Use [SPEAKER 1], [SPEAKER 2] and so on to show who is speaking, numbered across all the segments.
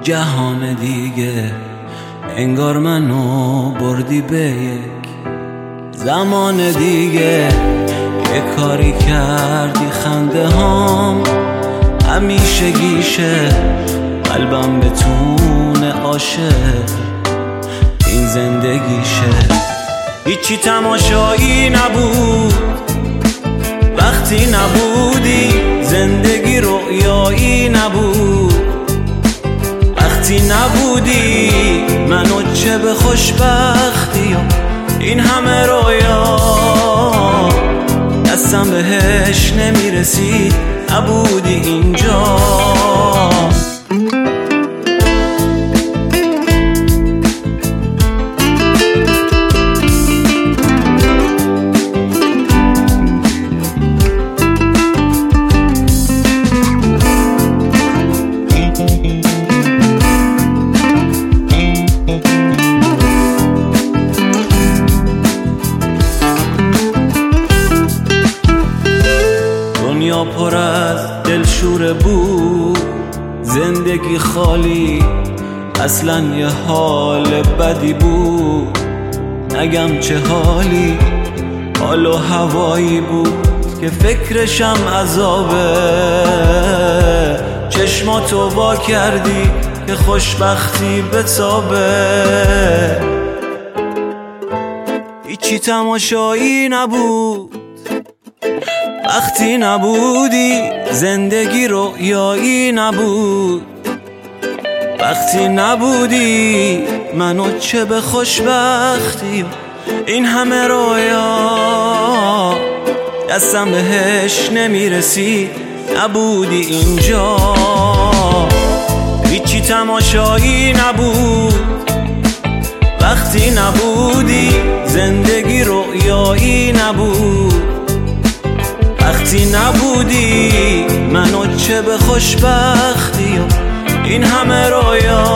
[SPEAKER 1] جهان دیگه، انگار منو بردی به یک زمان دیگه. یه کاری کردی خنده هام همیشه گیشه، قلبم بتونه عاشق این زندگیشه. هیچی تماشایی نبود وقتی نبودی، زندگی رویایی نبود وقتی نبودی. منو چه به خوشبختی و این همه رویا، دستم بهش نمیرسید نبودی اینجا. دنیا پر از دلشوره بود، زندگی خالی اصلا یه حال بدی بود. نگم چه حالی، حال و هوایی بود که فکرشم عذابه. چشماتو وا کردی که خوشبختی بتابه. هیچی تماشایی نبود وقتی نبودی، زندگی رویایی نبود وقتی نبودی. منو چه به خوشبختی این همه رویا، دستم بهش نمیرسی نبودی اینجا. هیچی تماشایی نبود وقتی نبودی، زندگی رویایی نبود وقتی نبودی. منو چه به خوشبختی این همه رویا،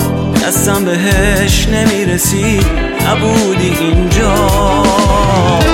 [SPEAKER 1] دستم بهش نمیرسی نبودی اینجا.